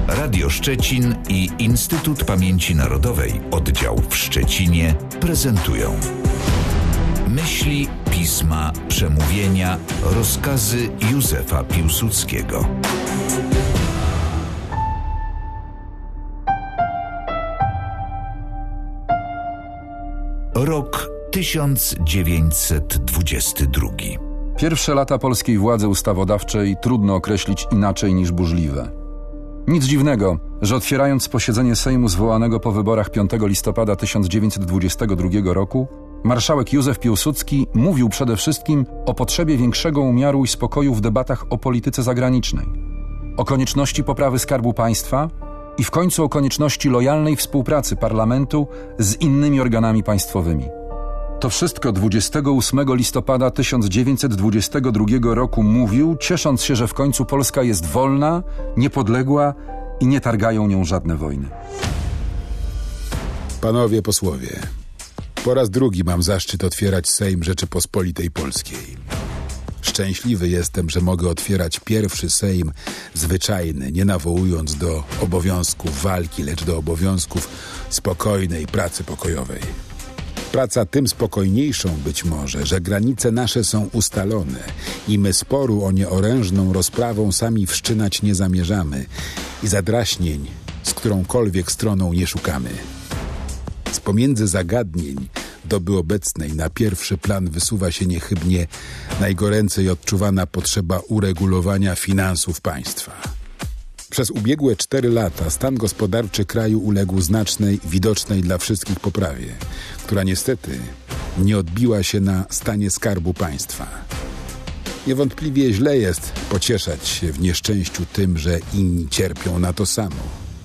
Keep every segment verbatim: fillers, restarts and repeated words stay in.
Radio Szczecin i Instytut Pamięci Narodowej Oddział w Szczecinie prezentują myśli, pisma, przemówienia, rozkazy Józefa Piłsudskiego. Rok tysiąc dziewięćset dwudziesty drugi. Pierwsze lata polskiej władzy ustawodawczej trudno określić inaczej niż burzliwe. Nic dziwnego, że otwierając posiedzenie Sejmu zwołanego po wyborach piątego listopada tysiąc dziewięćset dwudziestego drugiego roku, marszałek Józef Piłsudski mówił przede wszystkim o potrzebie większego umiaru i spokoju w debatach o polityce zagranicznej, o konieczności poprawy skarbu państwa i w końcu o konieczności lojalnej współpracy parlamentu z innymi organami państwowymi. To wszystko dwudziestego ósmego listopada tysiąc dziewięćset dwudziestego drugiego roku mówił, ciesząc się, że w końcu Polska jest wolna, niepodległa i nie targają nią żadne wojny. Panowie posłowie, po raz drugi mam zaszczyt otwierać Sejm Rzeczypospolitej Polskiej. Szczęśliwy jestem, że mogę otwierać pierwszy Sejm zwyczajny, nie nawołując do obowiązków walki, lecz do obowiązków spokojnej pracy pokojowej. Praca tym spokojniejszą być może, że granice nasze są ustalone i my sporu o nieorężną rozprawą sami wszczynać nie zamierzamy i zadraśnień z którąkolwiek stroną nie szukamy. Z pomiędzy zagadnień doby obecnej na pierwszy plan wysuwa się niechybnie najgoręcej odczuwana potrzeba uregulowania finansów państwa. Przez ubiegłe cztery lata stan gospodarczy kraju uległ znacznej, widocznej dla wszystkich poprawie, która niestety nie odbiła się na stanie skarbu państwa. Niewątpliwie źle jest pocieszać się w nieszczęściu tym, że inni cierpią na to samo.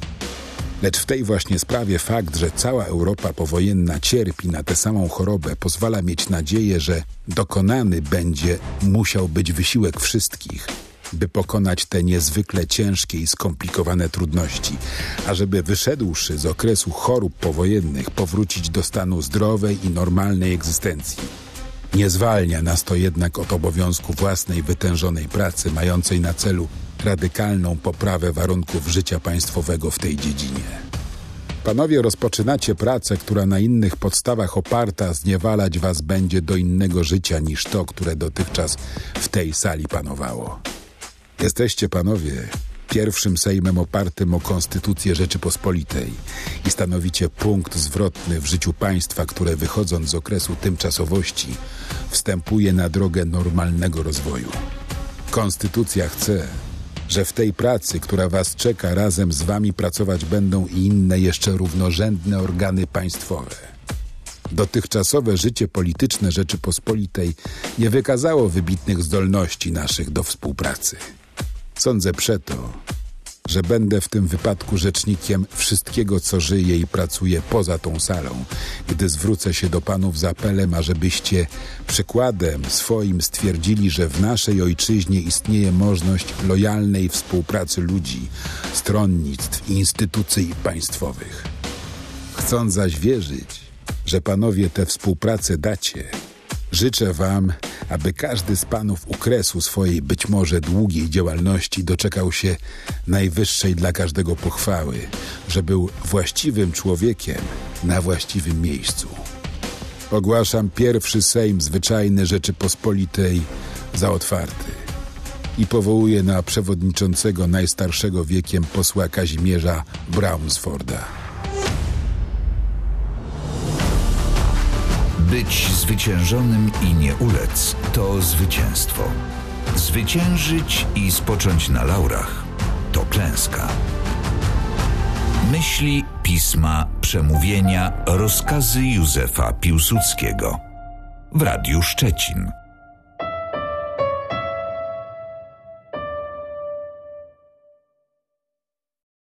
Lecz w tej właśnie sprawie fakt, że cała Europa powojenna cierpi na tę samą chorobę, pozwala mieć nadzieję, że dokonany będzie musiał być wysiłek wszystkich, by pokonać te niezwykle ciężkie i skomplikowane trudności, ażeby wyszedłszy z okresu chorób powojennych powrócić do stanu zdrowej i normalnej egzystencji. Nie zwalnia nas to jednak od obowiązku własnej wytężonej pracy, mającej na celu radykalną poprawę warunków życia państwowego w tej dziedzinie. Panowie, rozpoczynacie pracę, która na innych podstawach oparta zniewalać was będzie do innego życia niż to, które dotychczas w tej sali panowało. Jesteście, panowie, pierwszym Sejmem opartym o Konstytucję Rzeczypospolitej i stanowicie punkt zwrotny w życiu państwa, które wychodząc z okresu tymczasowości wstępuje na drogę normalnego rozwoju. Konstytucja chce, że w tej pracy, która was czeka, razem z wami pracować będą i inne jeszcze równorzędne organy państwowe. Dotychczasowe życie polityczne Rzeczypospolitej nie wykazało wybitnych zdolności naszych do współpracy. Sądzę przeto, że będę w tym wypadku rzecznikiem wszystkiego, co żyje i pracuje poza tą salą, gdy zwrócę się do panów z apelem, ażebyście przykładem swoim stwierdzili, że w naszej ojczyźnie istnieje możliwość lojalnej współpracy ludzi, stronnictw i instytucji państwowych. Chcąc zaś wierzyć, że panowie tę współpracę dacie, życzę wam, aby każdy z panów u kresu swojej być może długiej działalności doczekał się najwyższej dla każdego pochwały, że był właściwym człowiekiem na właściwym miejscu. Ogłaszam pierwszy Sejm Zwyczajny Rzeczypospolitej za otwarty i powołuję na przewodniczącego najstarszego wiekiem posła Kazimierza Braunsforda. Być zwyciężonym i nie ulec to zwycięstwo. Zwyciężyć i spocząć na laurach to klęska. Myśli, pisma, przemówienia, rozkazy Józefa Piłsudskiego w Radiu Szczecin.